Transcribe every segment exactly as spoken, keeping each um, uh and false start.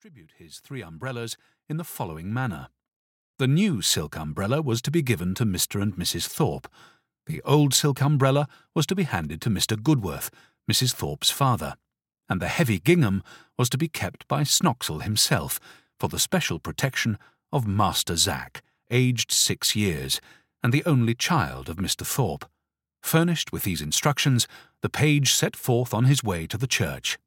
distribute his three umbrellas in the following manner. The new silk umbrella was to be given to Mister and Missus Thorpe. The old silk umbrella was to be handed to Mister Goodworth, Missus Thorpe's father, and the heavy gingham was to be kept by Snoxel himself for the special protection of Master Zack, aged six years, and the only child of Mister Thorpe. Furnished with these instructions, the page set forth on his way to the church.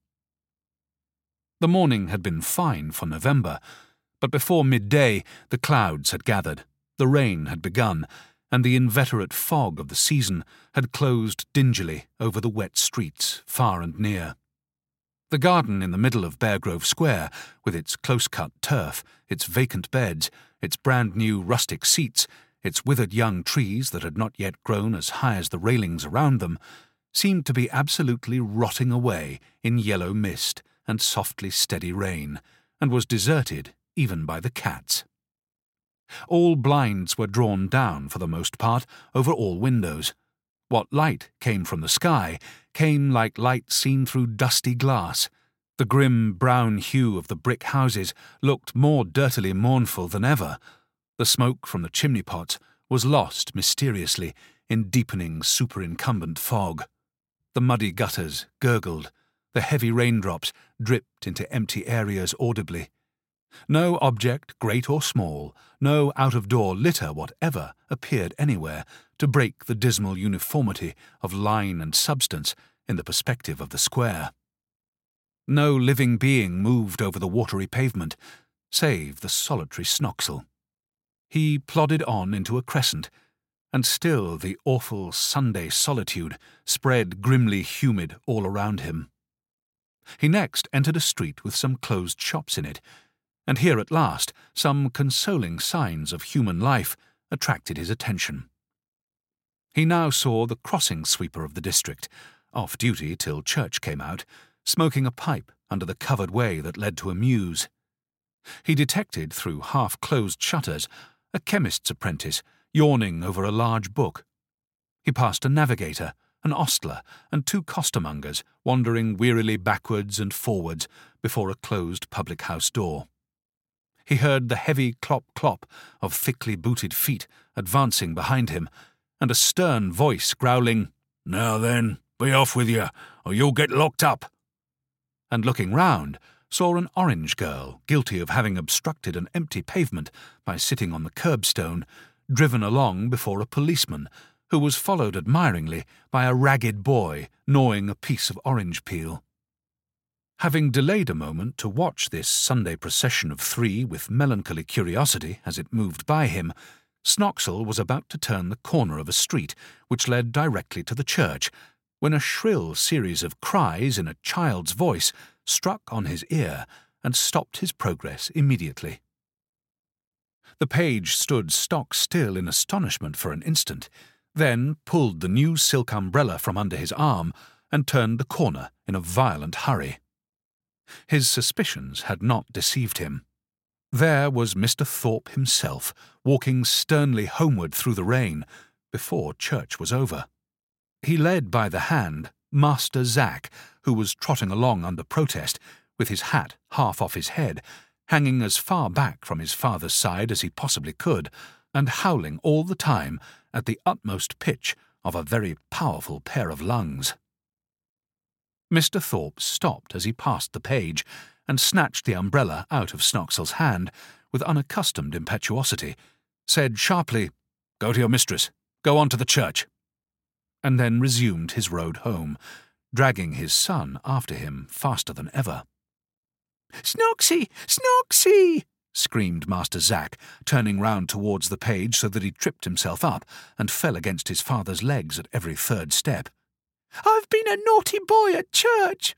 The morning had been fine for November, but before midday the clouds had gathered, the rain had begun, and the inveterate fog of the season had closed dingily over the wet streets far and near. The garden in the middle of Beargrove Square, with its close-cut turf, its vacant beds, its brand-new rustic seats, its withered young trees that had not yet grown as high as the railings around them, seemed to be absolutely rotting away in yellow mist and softly steady rain, and was deserted even by the cats. All blinds were drawn down for the most part over all windows. What light came from the sky came like light seen through dusty glass. The grim brown hue of the brick houses looked more dirtily mournful than ever. The smoke from the chimney-pots was lost mysteriously in deepening superincumbent fog. The muddy gutters gurgled. The heavy raindrops dripped into empty areas audibly. No object, great or small, no out-of-door litter whatever appeared anywhere to break the dismal uniformity of line and substance in the perspective of the square. No living being moved over the watery pavement, save the solitary Snoxel. He plodded on into a crescent, and still the awful Sunday solitude spread grimly humid all around him. He next entered a street with some closed shops in it, and here at last some consoling signs of human life attracted his attention. He now saw the crossing sweeper of the district, off duty till church came out, smoking a pipe under the covered way that led to a mews. He detected through half-closed shutters a chemist's apprentice yawning over a large book. He passed a navigator, an ostler, and two costermongers wandering wearily backwards and forwards before a closed public-house door. He heard the heavy clop-clop of thickly booted feet advancing behind him, and a stern voice growling, "Now then, be off with you, or you'll get locked up," and looking round, saw an orange girl, guilty of having obstructed an empty pavement by sitting on the curbstone, driven along before a policeman, who was followed admiringly by a ragged boy gnawing a piece of orange peel. Having delayed a moment to watch this Sunday procession of three with melancholy curiosity as it moved by him, Snoxel was about to turn the corner of a street which led directly to the church, when a shrill series of cries in a child's voice struck on his ear and stopped his progress immediately. The page stood stock still in astonishment for an instant, then pulled the new silk umbrella from under his arm and turned the corner in a violent hurry. His suspicions had not deceived him. There was Mister Thorpe himself, walking sternly homeward through the rain, before church was over. He led by the hand Master Zack, who was trotting along under protest, with his hat half off his head, hanging as far back from his father's side as he possibly could, and howling all the time at the utmost pitch of a very powerful pair of lungs. Mister Thorpe stopped as he passed the page, and snatched the umbrella out of Snoxel's hand with unaccustomed impetuosity, said sharply, "Go to your mistress, go on to the church," and then resumed his road home, dragging his son after him faster than ever. "Snoxy! Snoxy!" screamed Master Zack, turning round towards the page so that he tripped himself up and fell against his father's legs at every third step. "I've been a naughty boy at church."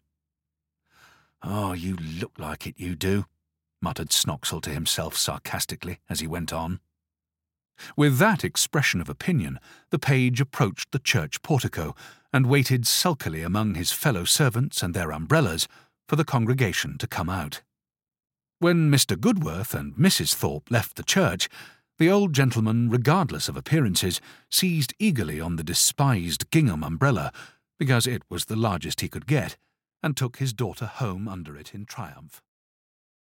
"Oh, you look like it, you do," muttered Snoxel to himself sarcastically as he went on. With that expression of opinion, the page approached the church portico and waited sulkily among his fellow servants and their umbrellas for the congregation to come out. When Mister Goodworth and Missus Thorpe left the church, the old gentleman, regardless of appearances, seized eagerly on the despised gingham umbrella, because it was the largest he could get, and took his daughter home under it in triumph.